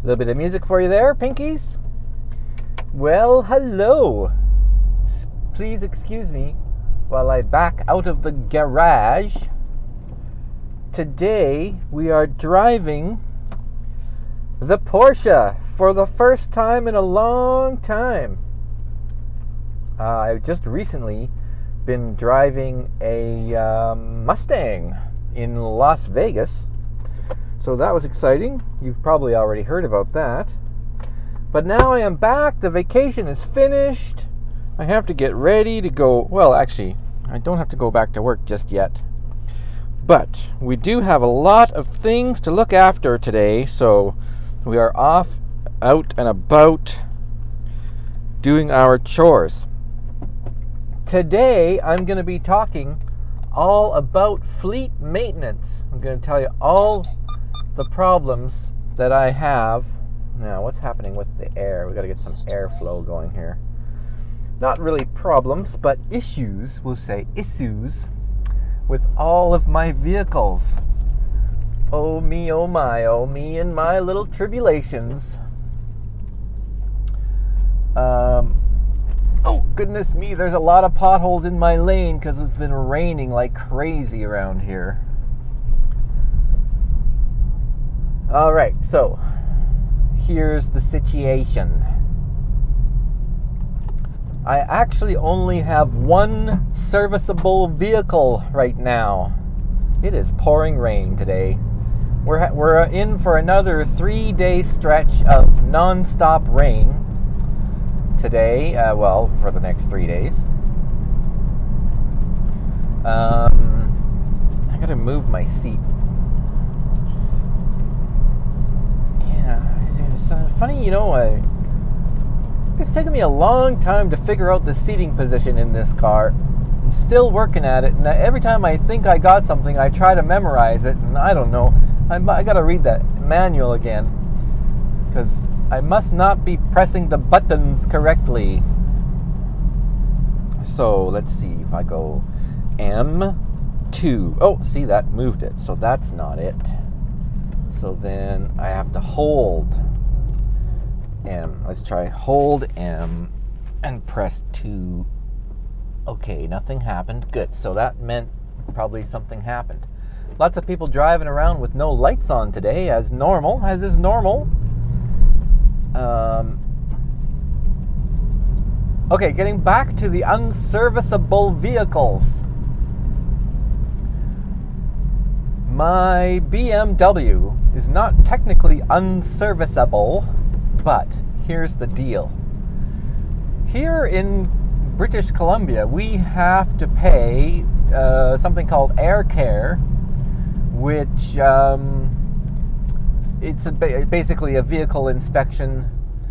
little bit of music for you there, Pinkies. Well, hello. Please excuse me while I back out of the garage. Today we are driving the Porsche for the first time in a long time. I've just recently been driving a Mustang in Las Vegas. So that was exciting. You've probably already heard about that. But now I am back. The vacation is finished. I have to get ready to go. Well, actually, I don't have to go back to work just yet. But we do have a lot of things to look after today. So we are off, out and about, doing our chores. Today, I'm going to be talking all about fleet maintenance. I'm going to tell you all the problems that I have. Now, what's happening with the air? We got to get some airflow going here. Not really problems, but issues, we'll say issues, with all of my vehicles. Oh me and my little tribulations. Oh goodness me, there's a lot of potholes in my lane because it's been raining like crazy around here. Alright, so here's the situation. I actually only have one serviceable vehicle right now. It is pouring rain today. We're in for another 3-day stretch of non-stop rain today. For the next 3 days. I gotta move my seat. It's funny, it's taken me a long time to figure out the seating position in this car. I'm still working at it, and every time I think I got something, I try to memorize it, and I don't know. I gotta read that manual again, because I must not be pressing the buttons correctly. So, let's see if I go M2. Oh, see, that moved it, so that's not it. So then I have to hold M. Let's try hold M and press 2. Okay, nothing happened. Good. So that meant probably something happened. Lots of people driving around with no lights on today, as is normal. Okay, getting back to the unserviceable vehicles. My BMW is not technically unserviceable, but here's the deal. Here in British Columbia, we have to pay something called Air Care, which it's basically a vehicle inspection.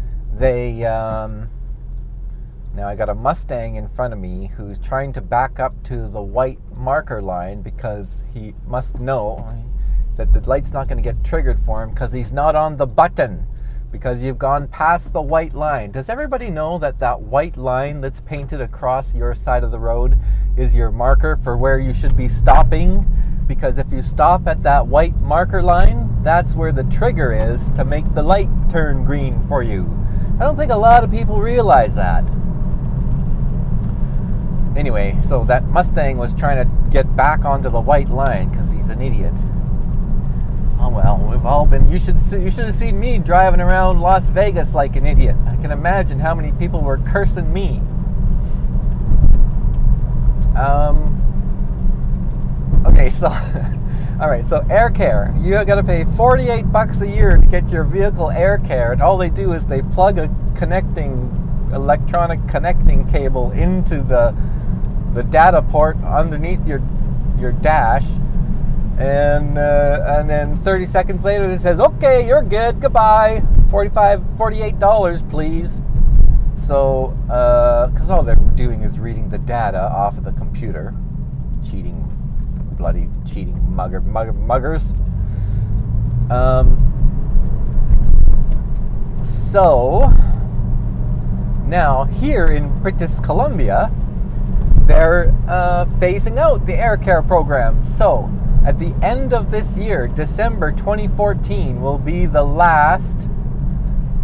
Now I got a Mustang in front of me who's trying to back up to the white marker line because he must know that the light's not going to get triggered for him because he's not on the button, because you've gone past the white line. Does everybody know that white line that's painted across your side of the road is your marker for where you should be stopping? Because if you stop at that white marker line, that's where the trigger is to make the light turn green for you. I don't think a lot of people realize that. Anyway, so that Mustang was trying to get back onto the white line because he's an idiot. Oh well, we've all been. You should have seen me driving around Las Vegas like an idiot. I can imagine how many people were cursing me. Okay, so all right, so Air Care. You got to pay $48 a year to get your vehicle Air Care, and all they do is they plug a electronic connecting cable into the data port underneath your dash, and then 30 seconds later it says, okay, you're good, goodbye, $48 please. So because all they're doing is reading the data off of the computer. Bloody cheating muggers. So now here in British Columbia, they're phasing out the Air Care program. So at the end of this year, December 2014, will be the last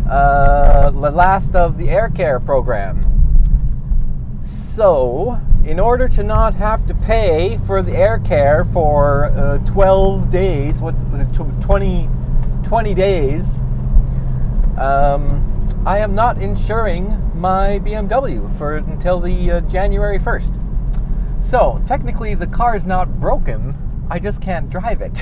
the last of the Air Care program. So, in order to not have to pay for the Air Care for 12 days, 20 days, I am not insuring my BMW until the January 1st. So, technically the car is not broken, I just can't drive it.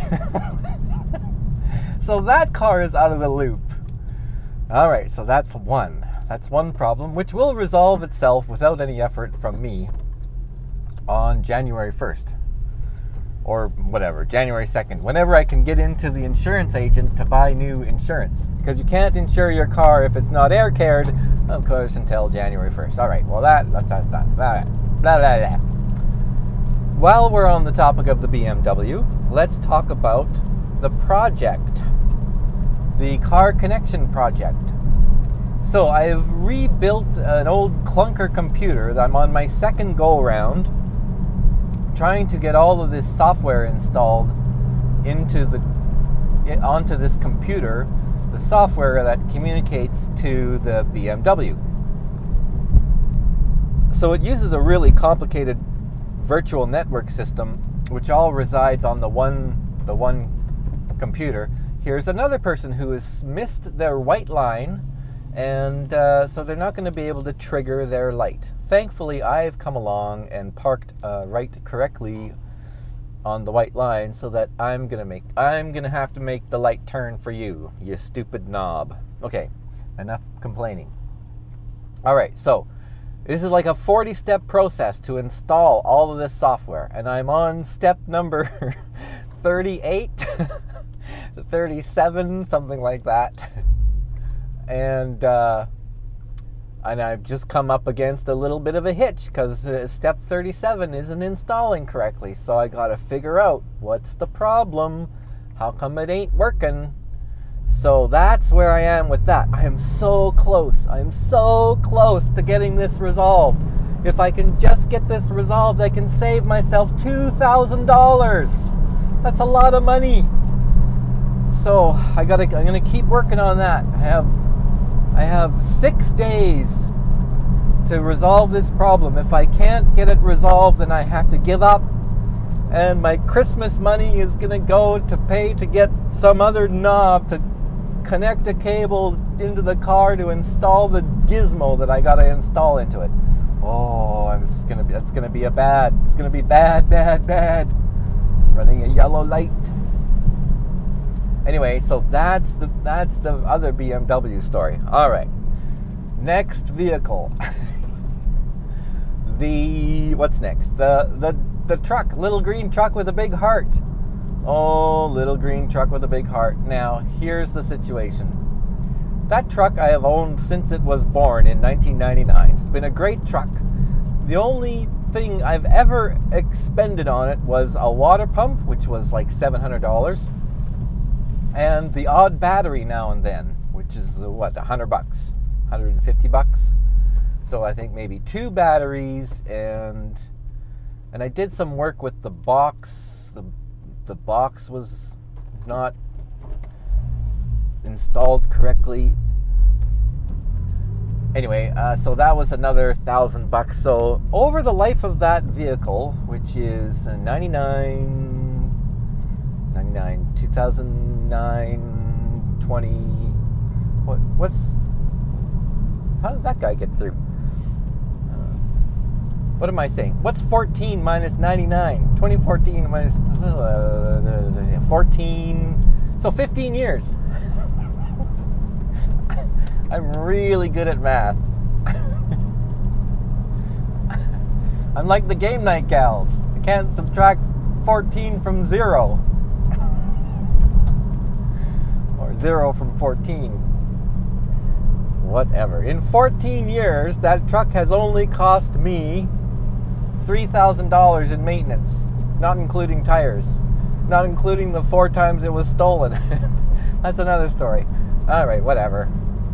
So that car is out of the loop. Alright, so that's one problem, which will resolve itself without any effort from me on January 1st. Or whatever, January 2nd. Whenever I can get into the insurance agent to buy new insurance. Because you can't insure your car if it's not air cared, of course, until January 1st. Alright, well that's blah, blah, blah. While we're on the topic of the BMW, let's talk about the project. The car connection project. So I've rebuilt an old clunker computer that I'm on my second go round, trying to get all of this software installed onto this computer, the software that communicates to the BMW. So it uses a really complicated virtual network system, which all resides on the one computer. Here's another person who has missed their white line, and so they're not going to be able to trigger their light. Thankfully, I've come along and parked right correctly on the white line, so that I'm gonna have to make the light turn for you, you stupid knob. Okay, enough complaining. All right, so this is like a 40-step process to install all of this software, and I'm on step number 38. 37, something like that. And I've just come up against a little bit of a hitch because step 37 isn't installing correctly. So I got to figure out what's the problem. How come it ain't working? So that's where I am with that. I am so close. I'm so close to getting this resolved. If I can just get this resolved, I can save myself $2,000. That's a lot of money. So I'm gonna keep working on that. I have 6 days to resolve this problem. If I can't get it resolved, then I have to give up, and my Christmas money is gonna go to pay to get some other knob to connect a cable into the car to install the gizmo that I gotta install into it. Oh, it's gonna be bad. Running a yellow light. Anyway, so that's the other BMW story. All right, next vehicle. What's next? The truck, little green truck with a big heart. Oh, little green truck with a big heart. Now, here's the situation. That truck I have owned since it was born in 1999. It's been a great truck. The only thing I've ever expended on it was a water pump, which was like $700. And the odd battery now and then, which is $100, $150. So I think maybe 2 batteries, and I did some work with the box. The box was not installed correctly. Anyway, so that was another $1,000. So over the life of that vehicle, which is 2009, 20. How does that guy get through? What am I saying? What's 14 minus 99? 2014 minus 14. So 15 years. I'm really good at math. I'm like the game night gals. I can't subtract 14 from 0. Or 0 from 14. Whatever. In 14 years, that truck has only cost me $3,000 in maintenance, not including tires, not including the 4 times it was stolen. That's another story. All right, whatever.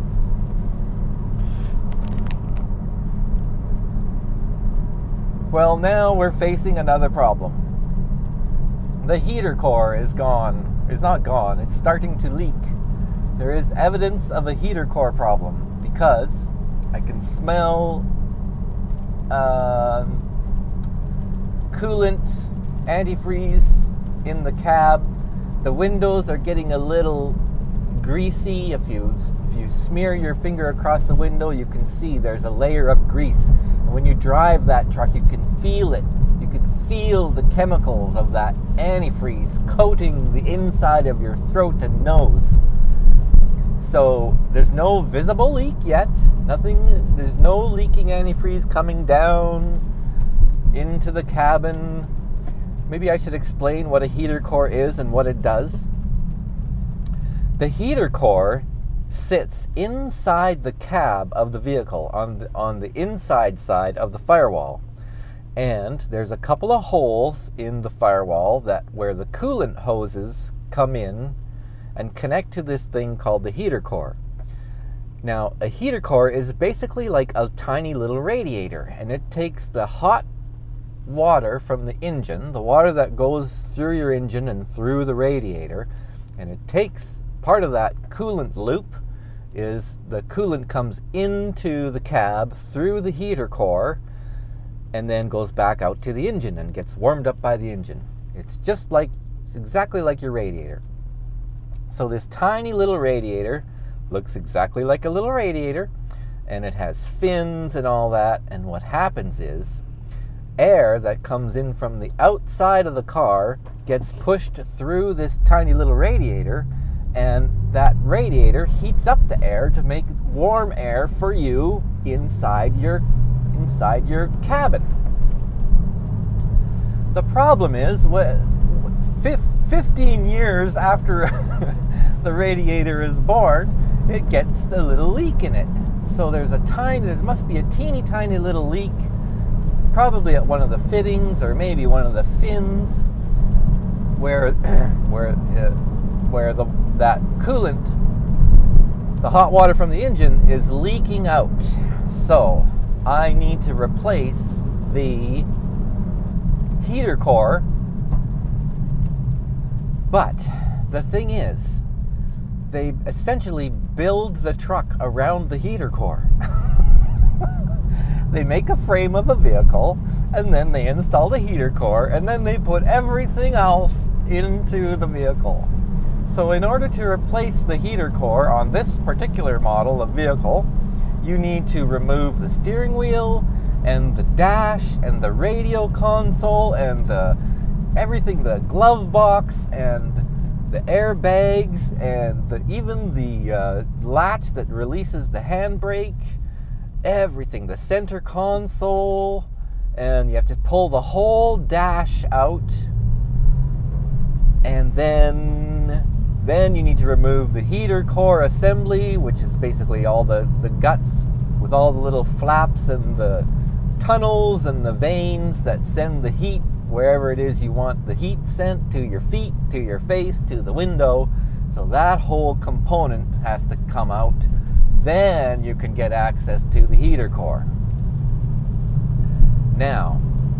Well, now we're facing another problem. The heater core is not gone. It's starting to leak. there is evidence of a heater core problem, because I can smell coolant, antifreeze in the cab. The windows are getting a little greasy. If you smear your finger across the window, you can see there's a layer of grease. And when you drive that truck, you can feel it. You can feel the chemicals of that antifreeze coating the inside of your throat and nose. So there's no visible leak yet. Nothing. There's no leaking antifreeze coming down into the cabin. Maybe I should explain what a heater core is and what it does. The heater core sits inside the cab of the vehicle, on the inside side of the firewall. And there's a couple of holes in the firewall where the coolant hoses come in and connect to this thing called the heater core. Now, a heater core is basically like a tiny little radiator, and it takes the hot water from the engine, the water that goes through your engine and through the radiator, and it takes part of that coolant loop. Is the coolant comes into the cab through the heater core and then goes back out to the engine and gets warmed up by the engine. It's exactly like your radiator. So this tiny little radiator looks exactly like a little radiator, and it has fins and all that, and what happens is air that comes in from the outside of the car gets pushed through this tiny little radiator, and that radiator heats up the air to make warm air for you inside your cabin. The problem is, 15 years after the radiator is born, it gets a little leak in it. So there must be a teeny tiny little leak, probably at one of the fittings or maybe one of the fins, where that coolant, the hot water from the engine, is leaking out. So I need to replace the heater core. But the thing is, they essentially build the truck around the heater core. They make a frame of a vehicle, and then they install the heater core, and then they put everything else into the vehicle. So in order to replace the heater core on this particular model of vehicle, you need to remove the steering wheel and the dash and the radio console and everything, the glove box and the airbags and even the latch that releases the handbrake, everything, the center console, and you have to pull the whole dash out, and then you need to remove the heater core assembly, which is basically all the guts with all the little flaps and the tunnels and the vanes that send the heat wherever it is you want the heat sent, to your feet, to your face, to the window. So that whole component has to come out. Then you can get access to the heater core. Now,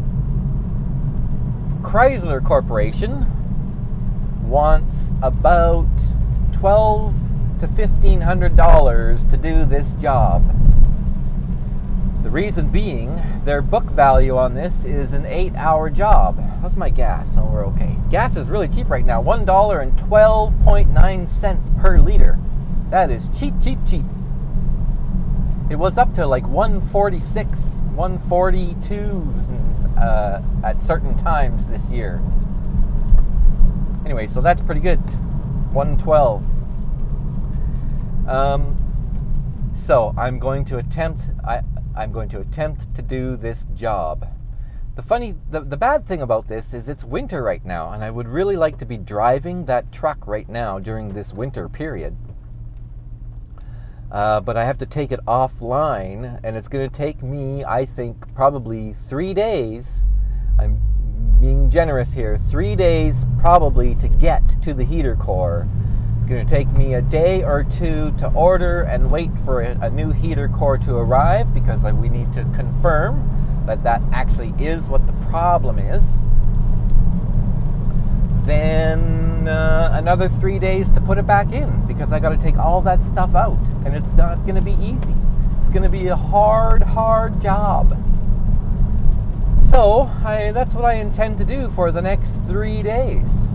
Chrysler Corporation wants about $1,200 to $1,500 to do this job. The reason being, their book value on this is an 8-hour job. How's my gas? Oh, we're okay. Gas is really cheap right now, $1.12.9 per liter. That is cheap, cheap, cheap. It was up to like 146, 142 at certain times this year. Anyway, so that's pretty good. 112. So I'm going to attempt to do this job. The bad thing about this is it's winter right now, and I would really like to be driving that truck right now during this winter period. But I have to take it offline, and it's going to take me, I think, probably 3 days. I'm being generous here. 3 days probably to get to the heater core. It's going to take me a day or two to order and wait for a new heater core to arrive, because we need to confirm that actually is what the problem is. then another 3 days to put it back in, because I got to take all that stuff out, and it's not going to be easy. It's going to be a hard job. So that's what I intend to do for the next 3 days.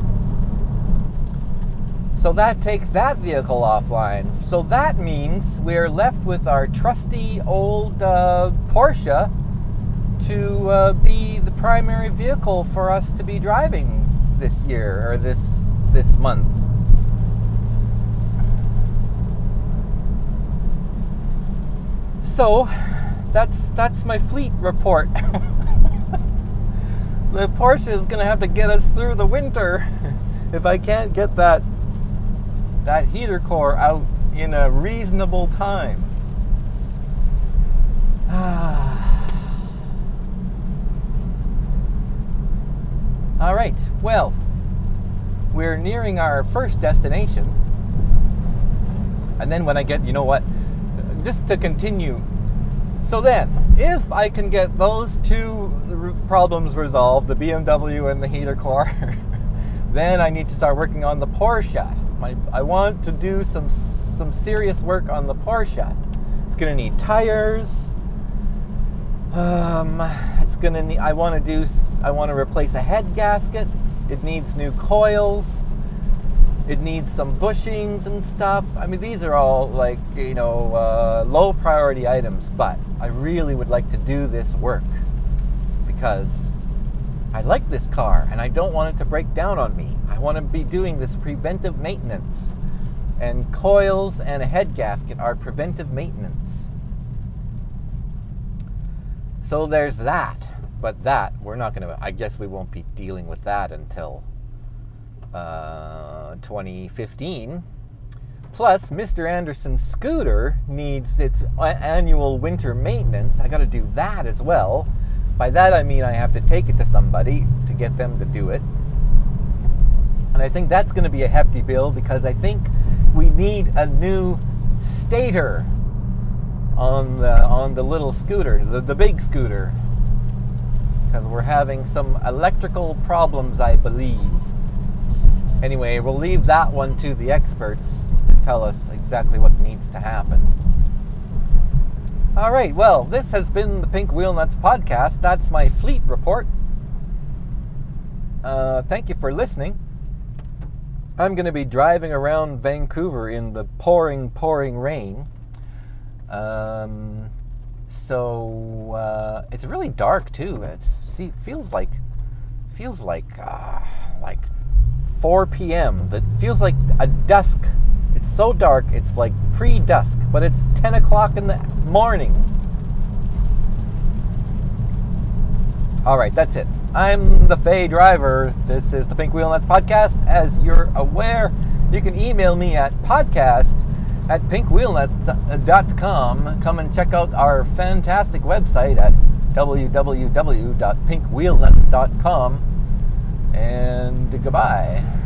So that takes that vehicle offline. So that means we're left with our trusty old Porsche to be the primary vehicle for us to be driving this year, or this month. So that's my fleet report. The Porsche is going to have to get us through the winter if I can't get that heater core out in a reasonable time. All right, well, we're nearing our first destination. And then when I get, just to continue. So then, if I can get those two problems resolved, the BMW and the heater core, then I need to start working on the Porsche. I want to do some serious work on the Porsche. It's going to need tires. It's going to need. I want to replace a head gasket. It needs new coils. It needs some bushings and stuff. I mean, these are all low priority items, but I really would like to do this work because I like this car and I don't want it to break down on me. I want to be doing this preventive maintenance, and coils and a head gasket are preventive maintenance. So there's that, but we're not going to, I guess we won't be dealing with that until 2015. Plus, Mr. Anderson's scooter needs its annual winter maintenance. I got to do that as well. By that I mean I have to take it to somebody to get them to do it. And I think that's going to be a hefty bill, because I think we need a new stator on the little scooter, the big scooter, because we're having some electrical problems, I believe. Anyway, we'll leave that one to the experts to tell us exactly what needs to happen. All right, well, this has been the Pink Wheel Nuts podcast. That's my fleet report. Thank you for listening. I'm going to be driving around Vancouver in the pouring rain. So it's really dark too. It feels like 4 p.m. That feels like a dusk. It's so dark, it's like pre-dusk, but it's 10 o'clock in the morning. All right, that's it. I'm the Fay Driver. This is the Pink Wheel Nuts podcast. As you're aware, you can email me at podcast@pinkwheelnuts.com. Come and check out our fantastic website at www.pinkwheelnuts.com. And goodbye.